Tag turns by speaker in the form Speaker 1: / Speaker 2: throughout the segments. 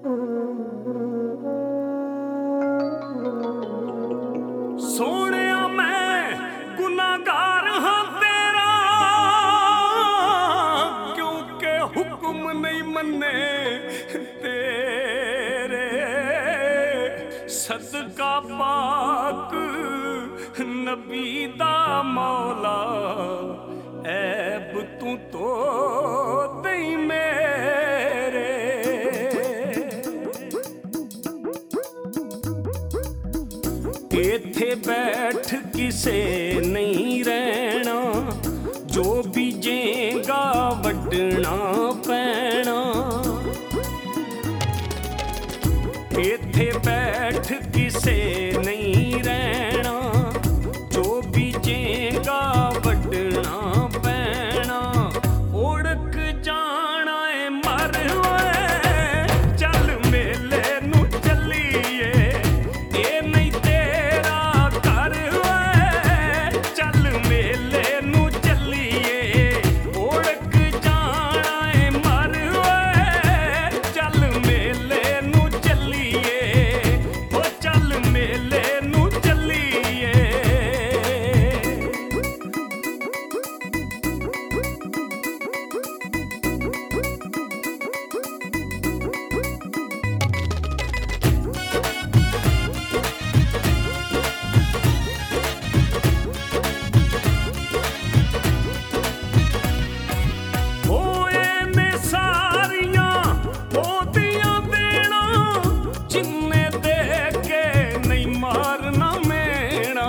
Speaker 1: ਸੋਹਣਿਆ ਮੈਂ ਗੁਨਾਹਗਾਰ ਹਾਂ ਤੇਰਾ, ਕਿਉਂਕਿ ਹੁਕਮ ਨਹੀਂ ਮੰਨੇ ਤੇਰੇ। ਸਦਕਾ ਪਾਕ ਨਬੀ ਦਾ ਮੌਲਾ, ਐਬ ਤੂੰ ਧੋ ਦਈ ਮੇਰੇ। ਇੱਥੇ ਬੈਠ ਕਿਸੇ ਨਹੀਂ ਰਹਿਣਾ, ਜੋ ਬੀਜੇਗਾ ਵੱਢਣਾ ਪੈਣਾ। ਇੱਥੇ ਬੈਠ ਕਿਸੇ ਨਹੀਂ ਰਹਿਣਾ, ਜੋ ਬੀਜੇਗਾ ਵੱਢਣਾ ਪੈਣਾ। ਉੜਕ ਜਾਣਾ ਏ ਮਰ ਓਏ, ਚੱਲ ਮੇਲੇ ਨੂੰ ਚੱਲੀਏ। ਇਹ ਨਹੀਂ ਤੇਰਾ ਘਰ ਓਏ, ਚੱਲ ਮੇਲੇ ਨੂੰ ਚੱਲੀਏ। ਉੜਕ ਜਾਣਾ ਏ ਮਰ ਓਏ, ਚੱਲ ਮੇਲੇ ਨੂੰ ਚੱਲੀਏ। ਓ ਚੱਲ ਮੇਲੇ ਨੂੰ ਚੱਲੀਏ। ਹੋਏ ਨੇ ਸਾਰੀਆਂ ਉਹਦੀਆਂ ਦੇਣਾ, ਜਿੰਨੇ ਦੇ ਕੇ ਨਹੀਂ ਮਾਰਨਾ ਮੇਣਾ।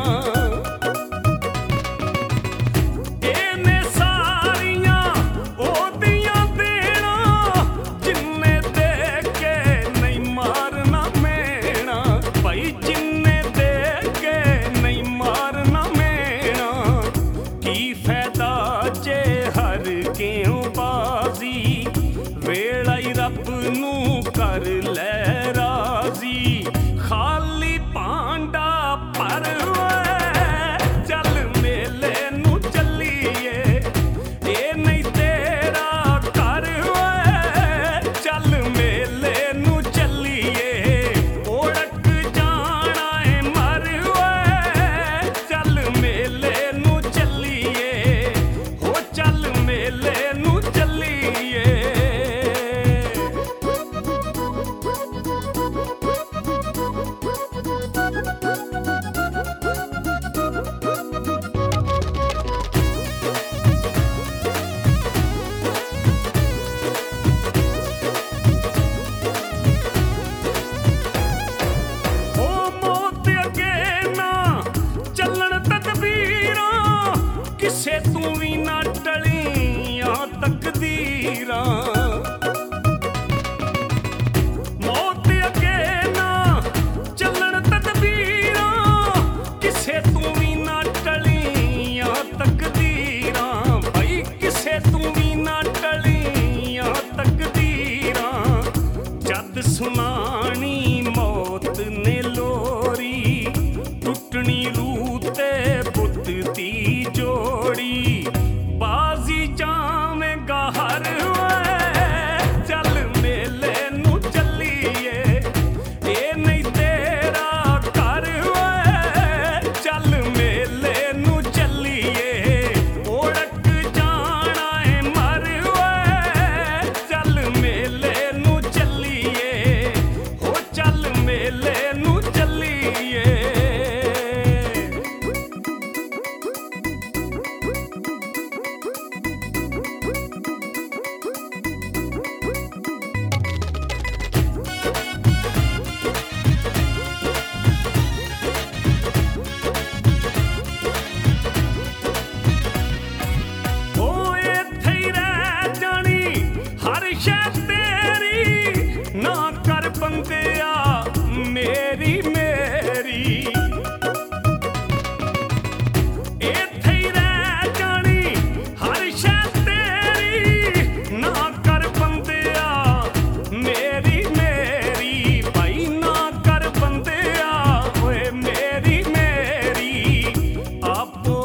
Speaker 1: ਇਹ ਨੇ ਸਾਰੀਆਂ ਉਹਦੀਆਂ ਦੇਣਾ, ਜਿੰਨੇ ਦੇ ਕੇ ਨਹੀਂ ਮਾਰਨਾ ਮੇਣਾ। ਭਾਈ ਜਿੰਨੇ ਦੇ ਕੇ ਨਹੀਂ ਮਾਰਨਾ ਮੇਣਾ। ਕੀ ਫਾਇਦਾ ਜੇ ਹਰ ਕਿਉਂ ਬਾਜ਼ੀ, ਵੇਲਾ ਹੀ ਰੱਬ ਨੂੰ ਕਰ ਲੈ ਰਾਜ਼ੀ। ਖਾਲੀ ਭਾਂਡਾ ਭਰ ਓਏ, ਚੱਲ ਮੇਲੇ ਨੂੰ ਚੱਲੀਏ। ਇਹ ਨਹੀਂ ਤੇਰਾ ਘਰ ਓਏ, ਚੱਲ ਮੇਲੇ ਨੂੰ ਚੱਲੀਏ। ਉੜਕ ਜਾਣਾ ਏ ਮਰ ਓਏ, ਚੱਲ ਮੇਲੇ ਨੂੰ ਚੱਲੀਏ। ਹੋ ਚੱਲ ਮੇਲੇ ਨੂੰ ਚੱਲੀਏ। ਓ ਮੌਤ ਅੱਗੇ ਨਾ ਚੱਲਣ ਤਕਦੀਰਾਂ, ਕਿਸੇ ਤੂੰ ਵੀ ਨਾ ਟਲੀਆਂ ਤਕਦੀਰਾਂ। ਮੌਤ ਅੱਗੇ ਨਾ ਚੱਲਣ ਤਕਦੀਰਾਂ, ਕਿਸੇ ਤੂੰ ਵੀ ਨਾ ਟਲੀਆਂ ਤਕਦੀਰਾਂ। ਭਾਈ ਕਿਸੇ ਤੂੰ ਵੀ ਨਾ ਟਲੀਆਂ ਤਕਦੀਰਾਂ। ਜਦ ਸੁਣਾਣੀ ਮੌਤ ਨੇ ਲੋਰੀ, ਟੁੱਟਣੀ ਰੂਹ ਤੇ ਬੁੱਤ ਦੀ ਜੋੜੀ। ਬਾਜ਼ੀ ਜਾਵੇਂਗਾ ਹਰ ਓਏ, ਚੱਲ ਮੇਲੇ ਨੂੰ ਚੱਲੀਏ। ਇਹ ਨਹੀਂ ਤੇਰਾ ਘਰ ਓਏ, ਚੱਲ ਮੇਲੇ ਨੂੰ ਚੱਲੀਏ। ਉੜਕ ਜਾਣਾ ਏ ਮਰ ਓਏ, ਚੱਲ ਮੇਲੇ ਨੂੰ ਚੱਲੀਏ। ਹੋ ਚੱਲ ਮੇਲੇ ਨੂੰ ਚੱਲੀਏ। ਓ ਇੱਥੇ ਹੀ ਰਹਿ ਜਾਣੀ ਹਰ ਸ਼ੈ ਤੇਰੀ, ਨਾ ਕਰ ਬੰਦਿਆ ਮੇਰੀ ਮੇਰੀ। ਇੱਥੇ ਹੀ ਰਹਿ ਜਾਣੀ ਹਰ ਸ਼ੈ ਤੇਰੀ, ਨਾ ਕਰ ਬੰਦਿਆ ਮੇਰੀ ਮੇਰੀ। ਭਾਈ ਨਾ ਕਰ ਬੰਦਿਆ ਓਏ ਮੇਰੀ ਮੇਰੀ। ਆਪੋ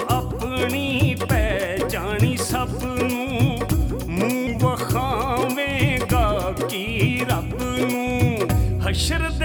Speaker 1: ਆਪਣੀ ਪਹਿਚਾਣੀ ਸਭ ਨੂੰ, ਮੂੰਹ ਵਖਾਵੇਂਗਾ ਅਸ਼ਰ